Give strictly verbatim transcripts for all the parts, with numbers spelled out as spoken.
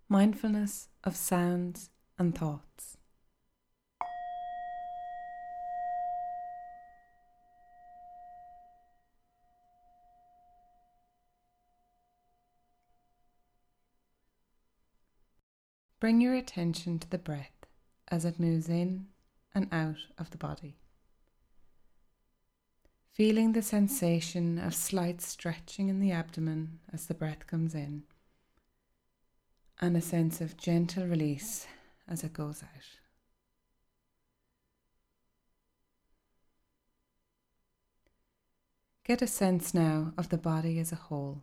Mindfulness of sounds and thoughts. Bring your attention to the breath as it moves in and out of the body. Feeling the sensation of slight stretching in the abdomen as the breath comes in, and a sense of gentle release as it goes out. Get a sense now of the body as a whole,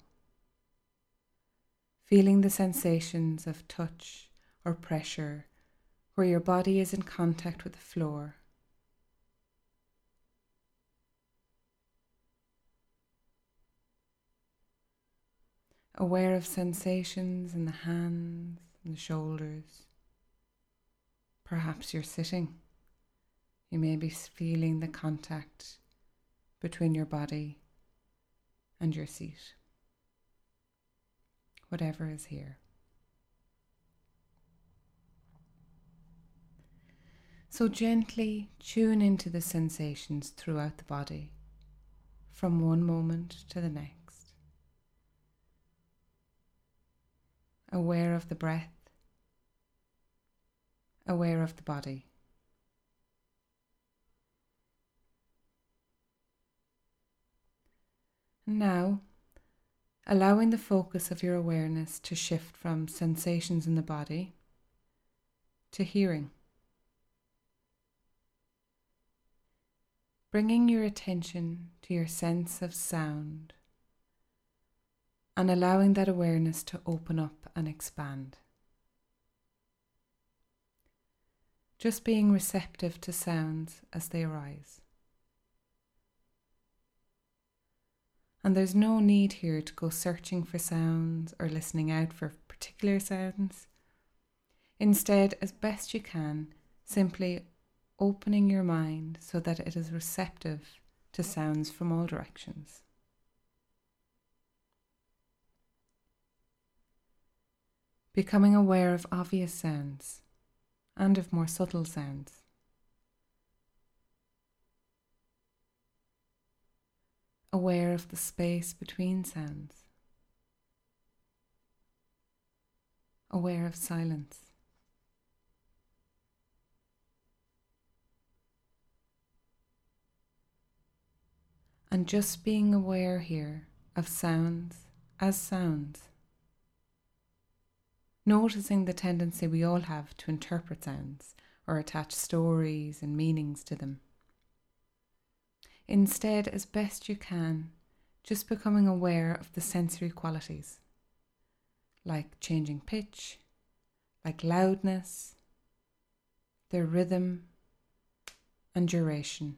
feeling the sensations of touch or pressure where your body is in contact with the floor. Aware of sensations in the hands and the shoulders. Perhaps you're sitting. You may be feeling the contact between your body and your seat. Whatever is here. So gently tune into the sensations throughout the body, from one moment to the next. Aware of the breath, aware of the body. And now, allowing the focus of your awareness to shift from sensations in the body to hearing. Bringing your attention to your sense of sound and allowing that awareness to open up and expand. Just being receptive to sounds as they arise. And there's no need here to go searching for sounds or listening out for particular sounds. Instead, as best you can, simply opening your mind so that it is receptive to sounds from all directions. Becoming aware of obvious sounds and of more subtle sounds. Aware of the space between sounds. Aware of silence. And just being aware here of sounds as sounds. Noticing the tendency we all have to interpret sounds or attach stories and meanings to them. Instead, as best you can, just becoming aware of the sensory qualities, like changing pitch, like loudness, their rhythm and duration.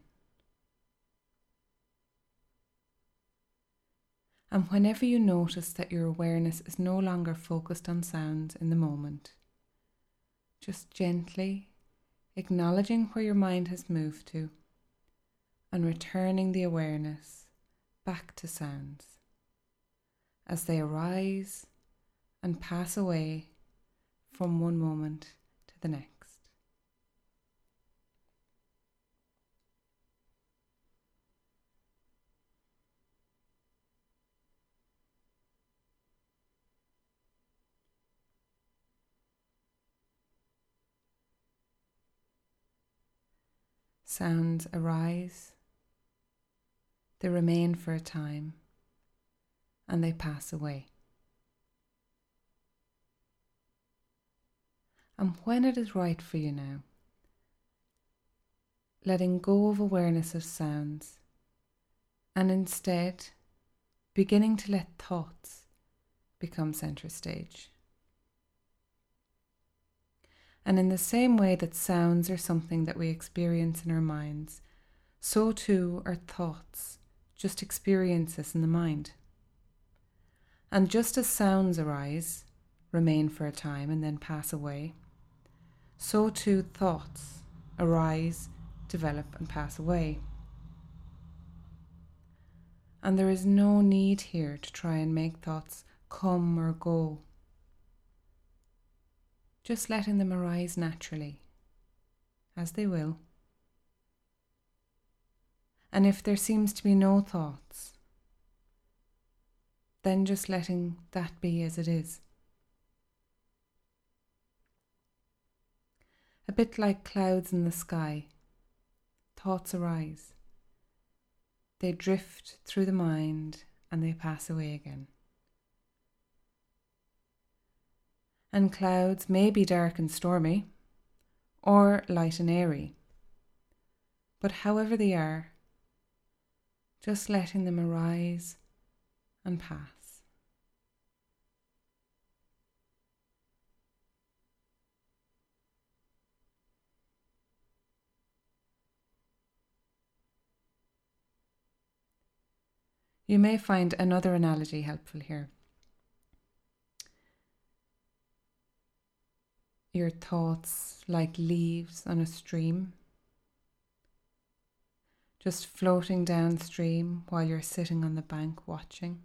And whenever you notice that your awareness is no longer focused on sounds in the moment, just gently acknowledging where your mind has moved to and returning the awareness back to sounds as they arise and pass away from one moment to the next. Sounds arise, they remain for a time, and they pass away. And when it is right for you now, letting go of awareness of sounds, and instead beginning to let thoughts become centre stage. And in the same way that sounds are something that we experience in our minds, so too are thoughts just experiences in the mind. And just as sounds arise, remain for a time and then pass away, so too thoughts arise, develop and pass away. And there is no need here to try and make thoughts come or go. just letting them arise naturally, as they will. And if there seems to be no thoughts, then just letting that be as it is. A bit like clouds in the sky, thoughts arise. They drift through the mind and they pass away again. And clouds may be dark and stormy, or light and airy, but however they are, just letting them arise and pass. You may find another analogy helpful here. Your thoughts like leaves on a stream, just floating downstream while you're sitting on the bank watching.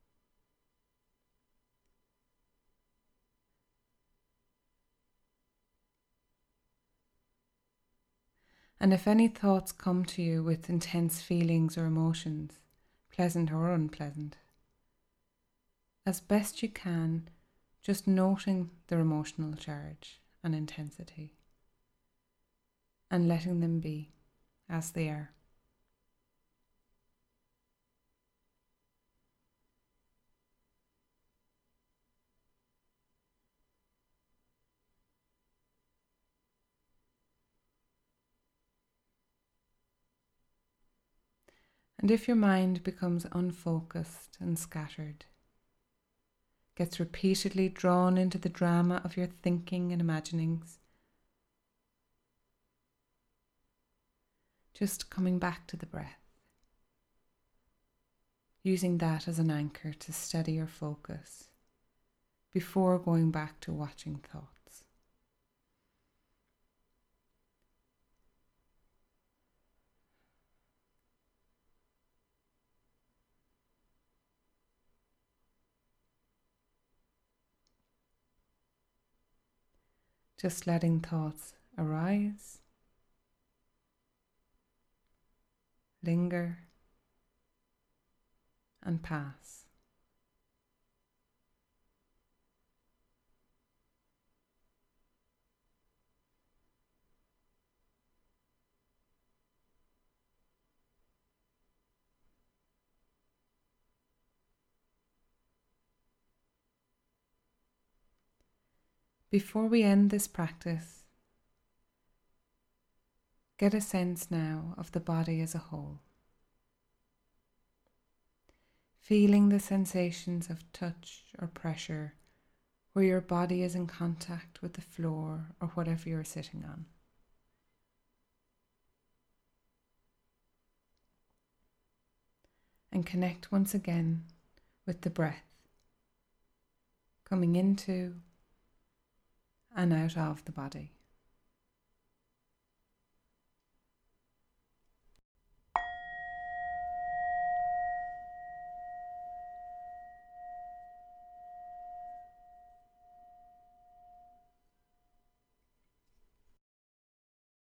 And if any thoughts come to you with intense feelings or emotions, pleasant or unpleasant, as best you can, just noting their emotional charge and intensity and letting them be as they are. And if your mind becomes unfocused and scattered, gets repeatedly drawn into the drama of your thinking and imaginings, just coming back to the breath, using that as an anchor to steady your focus before going back to watching thoughts. Just letting thoughts arise, linger, and pass. Before we end this practice, get a sense now of the body as a whole. Feeling the sensations of touch or pressure where your body is in contact with the floor or whatever you're sitting on. And connect once again with the breath, coming into and out of the body.